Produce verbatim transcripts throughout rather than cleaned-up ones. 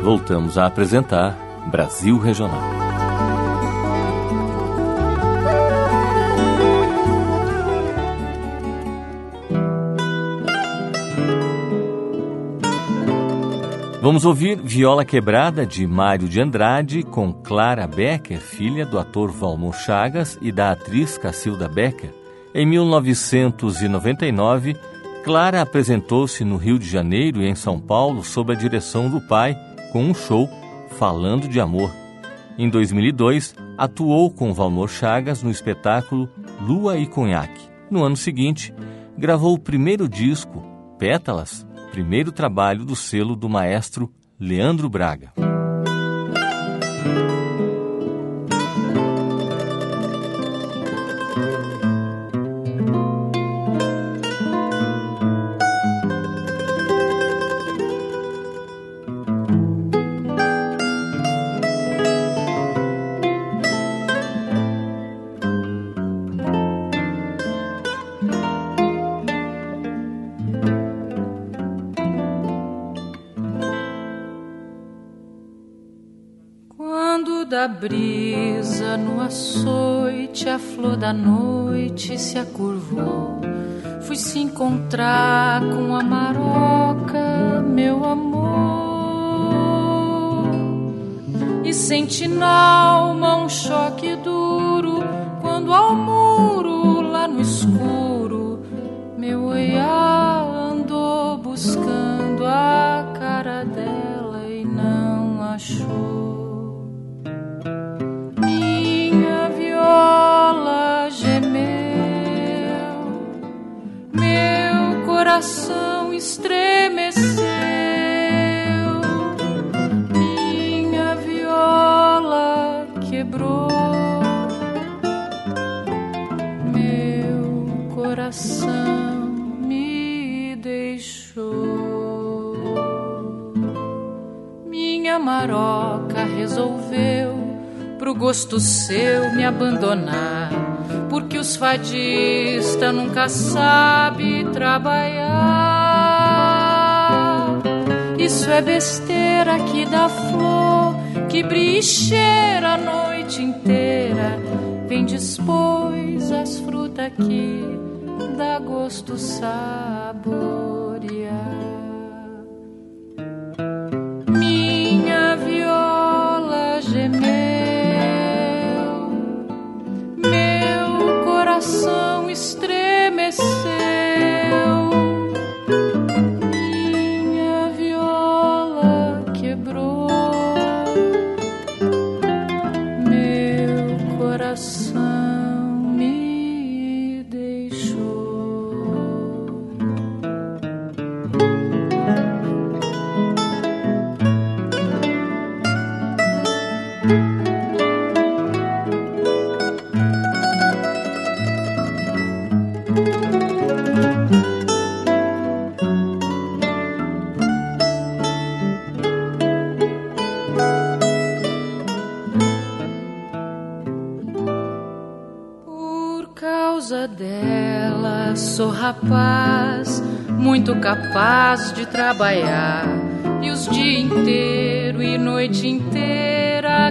Voltamos a apresentar Brasil Regional. Vamos ouvir Viola Quebrada, de Mário de Andrade, com Clara Becker, filha do ator Valmor Chagas e da atriz Cacilda Becker. Em mil novecentos e noventa e nove, Clara apresentou-se no Rio de Janeiro e em São Paulo sob a direção do pai, com um show falando de amor. Em dois mil e dois, atuou com Valmor Chagas no espetáculo Lua e Conhaque. No ano seguinte, gravou o primeiro disco, Pétalas, primeiro trabalho do selo do maestro Leandro Braga. Da brisa no açoite, a flor da noite se acurvou. Fui se encontrar com a maroca, meu amor, e senti na alma um choque duro, quando ao muro, lá no escuro, meu olhar andou buscando a cara dela e não achou. Coração estremeceu, minha viola quebrou, meu coração me deixou. Minha maroca resolveu, pro gosto seu, me abandonar, porque os fadistas nunca sabem trabalhar. Isso é besteira que dá flor, que brilha e cheira a noite inteira. Vem depois as frutas que dá gosto saborear. Minha viola gemeu, coração estremeceu, minha viola quebrou, meu coração me deixou. Dela sou rapaz, muito capaz de trabalhar, e os dia inteiro e noite inteira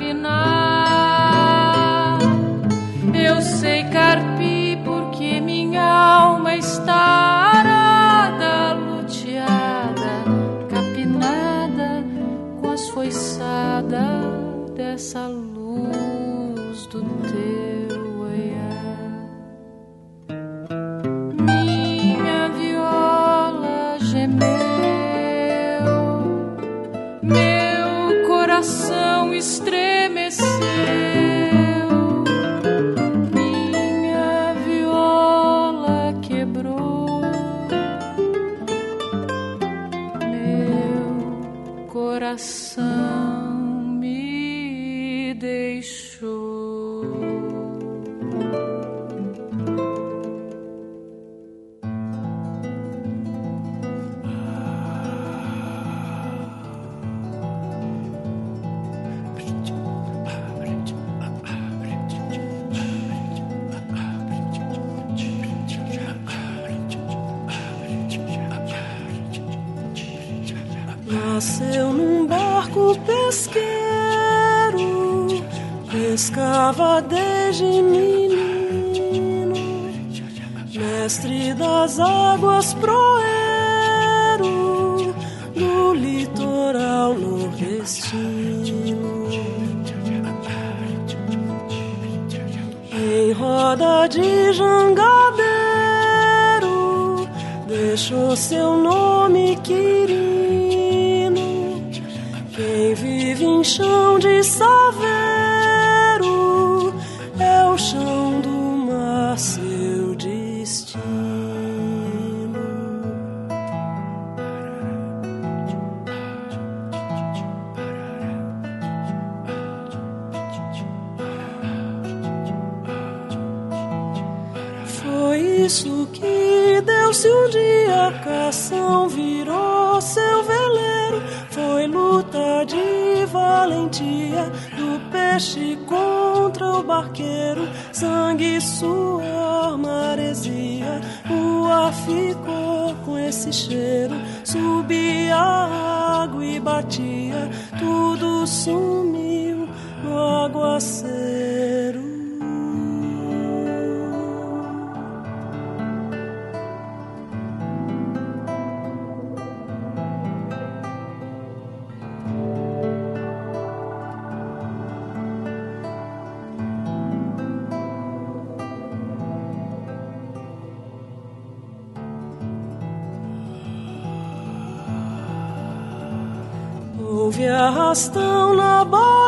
capinar. Eu sei carpir porque minha alma está arada, luteada, capinada com as foiçadas dessa luz do teu olhar. Meu coração estremeceu, minha viola quebrou, meu coração me deixou. Nasceu num barco barco pesqueiro pescava desde menino, mestre das águas proeiro do litoral nordestino. Em roda de jangadeiro deixou seu nome quirino. Quem vive em chão de saveiro é o chão do mar, seu destino. Foi isso que deu-se um dia, a cação virou seu veleiro. Foi luta de valentia do peixe contra o barqueiro. Sangue, suor, maresia, o ar ficou com esse cheiro. Subia a água e batia, tudo sumiu no aguaceiro. Houve arrastão na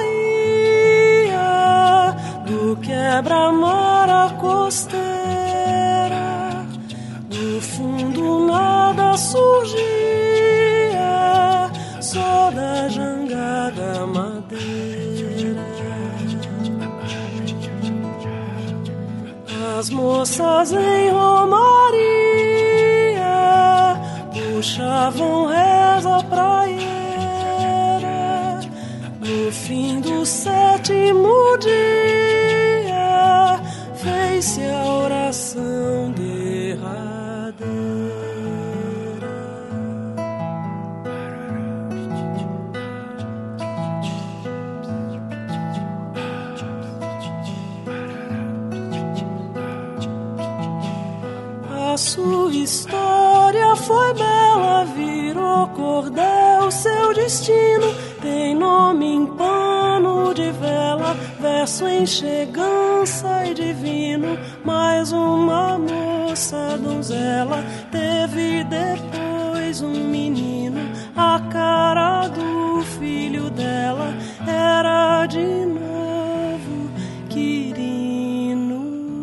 Bahia, do quebra-mar à costeira. Do fundo nada surgia, só da jangada madeira. As moças em romaria puxavam reza praia. No fim do sétimo dia fez-se a oração derradeira. A sua história foi bela, virou cordel seu destino. Tem nome em pano de vela, verso em chegança e divino. Mais uma moça donzela teve depois um menino. A cara do filho dela era de novo Quirino.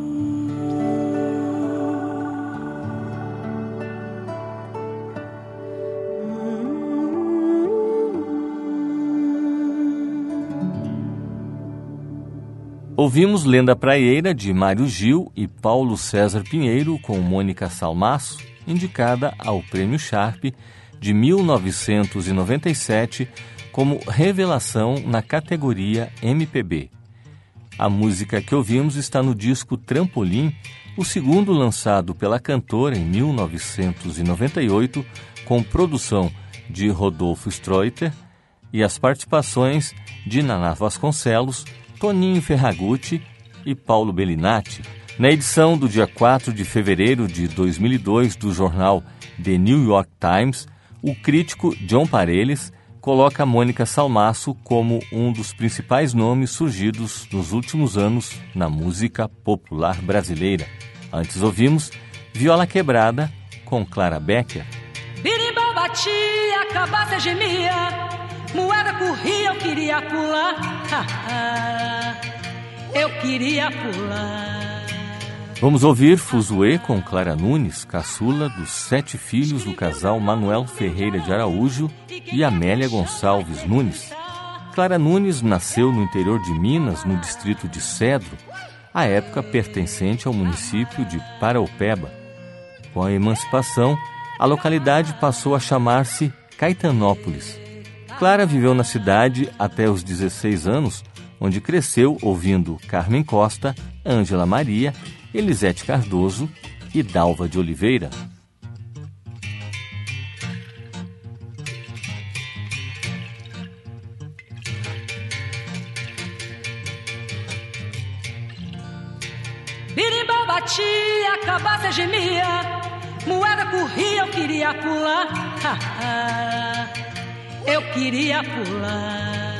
Ouvimos Lenda Praieira, de Mário Gil e Paulo César Pinheiro, com Mônica Salmaço, indicada ao Prêmio Sharp de mil novecentos e noventa e sete como revelação na categoria M P B. A música que ouvimos está no disco Trampolim, o segundo lançado pela cantora em mil novecentos e noventa e oito, com produção de Rodolfo Streuter e as participações de Naná Vasconcelos, Toninho Ferragutti e Paulo Bellinati. Na edição do dia quatro de fevereiro de dois mil e dois do jornal The New York Times, o crítico John Pareles coloca Mônica Salmaço como um dos principais nomes surgidos nos últimos anos na música popular brasileira. Antes ouvimos Viola Quebrada, com Clara Becker. Birimbau batia, cabaça gemia, moeda corria, eu queria pular, eu queria pular. Vamos ouvir Fuzuê com Clara Nunes, caçula dos sete filhos do casal Manuel Ferreira de Araújo e Amélia Gonçalves Nunes. Clara Nunes nasceu no interior de Minas, no distrito de Cedro, à época pertencente ao município de Paraupeba. Com a emancipação, a localidade passou a chamar-se Caetanópolis. Clara viveu na cidade até os dezesseis anos, onde cresceu ouvindo Carmen Costa, Ângela Maria, Elisete Cardoso e Dalva de Oliveira. batia, a cabaça gemia, moeda corria, eu queria pular. Eu queria pular.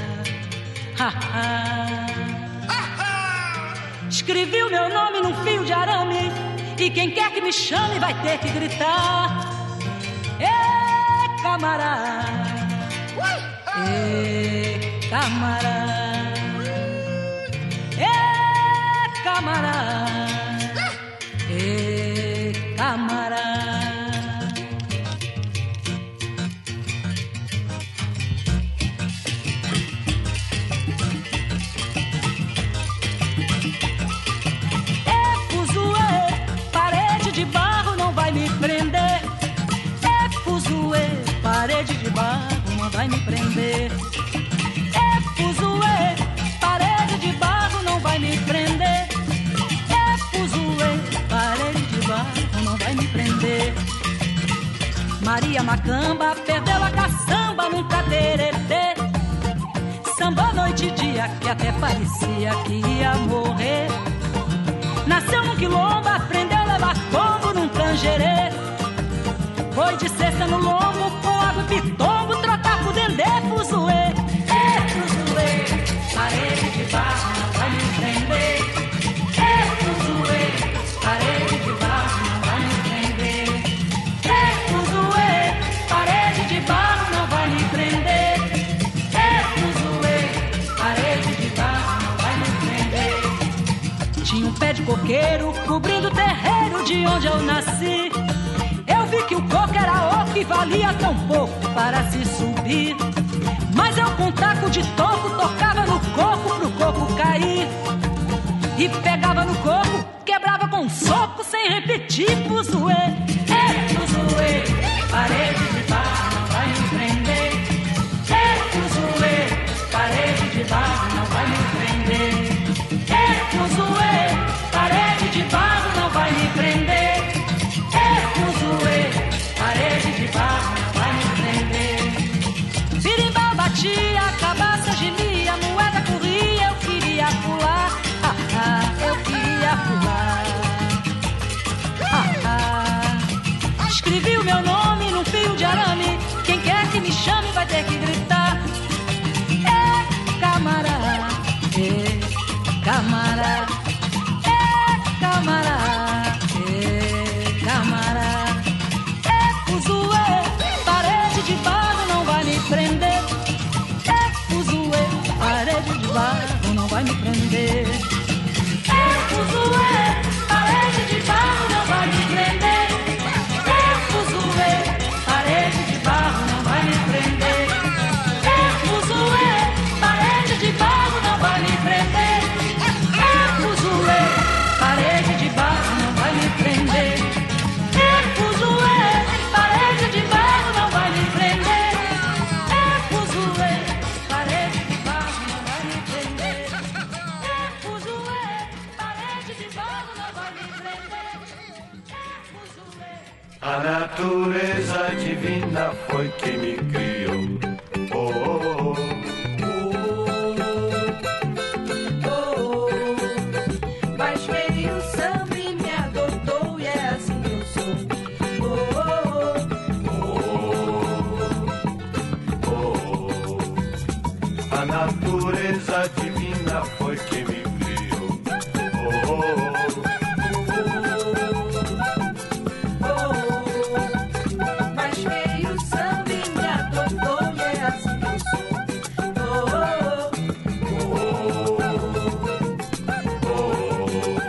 Escrevi o meu nome num fio de arame, e quem quer que me chame vai ter que gritar: Ê, camarada, ê, camarada, ê, camarada, ê, camarada. Parede de barro não vai me prender. É fuzuê, parede de barro não vai me prender. É fuzuê, parede de barro não vai me prender. Maria Macamba perdeu a caçamba num cateretê. Samba noite e dia que até parecia que ia morrer. Nasceu num quilombo, aprendeu a levar tombo num canjerê. Foi de cesta no lombo, com água e pitombo, trocar por dendê, fuzuê. É fuzuê, parede de barro não vai me prender. É fuzuê, parede de barro não vai me prender. É fuzuê, parede de barro não vai me prender. É fuzuê, parede de barro não vai me prender. Tinha um pé de coqueiro cobrindo o terreiro de onde eu nasci. Vi que o coco era oco e valia tão pouco para se subir. Mas eu com taco de toco tocava no coco pro coco cair. E pegava no coco, quebrava com um soco sem repetir. Fuzuê, é fuzuê, parede de barro não vai me prender. É fuzuê, parede de barro não vai me prender. É fuzuê, parede de barro não vai me prender. Parede de barro não vai me prender. Birimbau batia, a cabaça gemia, moeda corria, eu queria pular. Ah, ah, eu queria pular. Ah, ah. Escrevi o meu nome num fio de arame, quem quer que me chame vai ter que gritar: É, camarada, é, camarada, é, camarada, é, camarada. Parede de barro não vai me prender. É fuzuê, parede de barro não vai me prender. É fuzuê, parede de barro não vai me prender. É fuzuê, parede de barro não vai me prender. É fuzuê, parede de barro não vai me prender. É fuzuê, parede de barro não vai me prender. É fuzuê, parede de barro não vai me prender. É fuzuê, parede de barro não vai me prender. É fuzuê, parede de barro não vai me prender. É fuzuê. A natureza divina foi quem me criou. Oh, oh, oh. A natureza divina foi quem me criou. Oh, oh, oh, oh. Mas veio o samba e me adotou, e é assim que eu sou. Oh, oh, oh, oh.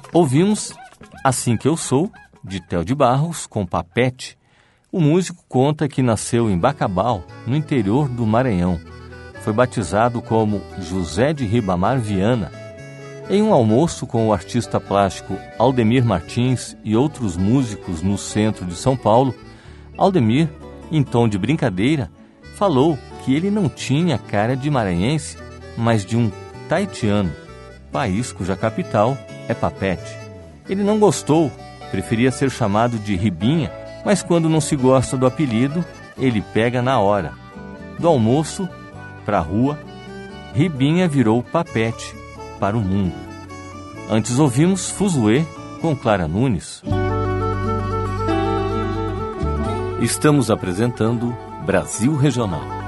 Ouvimos Assim Que Eu Sou, de Théo de Barros, com Papete. O músico conta que nasceu em Bacabal, no interior do Maranhão. Foi batizado como José de Ribamar Viana. Em um almoço com o artista plástico Aldemir Martins e outros músicos no centro de São Paulo, Aldemir, em tom de brincadeira, falou que ele não tinha cara de maranhense, mas de um taitiano, país cuja capital é Papete. Ele não gostou, preferia ser chamado de Ribinha, mas quando não se gosta do apelido, ele pega na hora. Do almoço para a rua, Ribinha virou Papete para o mundo. Antes ouvimos Fuzuê com Clara Nunes. Estamos apresentando Brasil Regional.